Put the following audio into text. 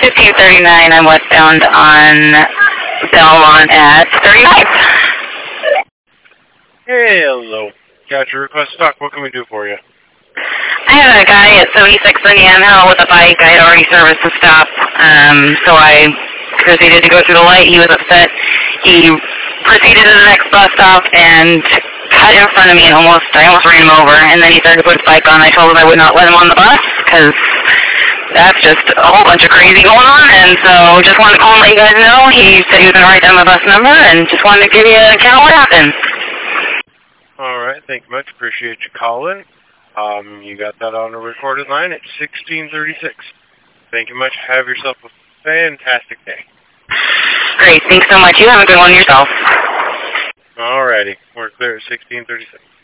1539, I'm westbound on Belmont at 35. Hello. Got your request stock. What can we do for you? I had a guy at 76 Indiana Hill with a bike. I had already serviced the stop, so I proceeded to go through the light. He was upset. He proceeded to the next bus stop and cut in front of me and I almost ran him over. And then he started to put his bike on. I told him I would not let him on the bus because that's just a whole bunch of crazy going on. And so just wanted to call and let you guys know. He said he was going to write down the bus number and just wanted to give you an account of what happened. All right. Thank you much. Appreciate you calling. You got that on a recorded line at 1636. Thank you much. Have yourself a fantastic day. Great. Thanks so much. You have a good one yourself. All righty. We're clear at 1636.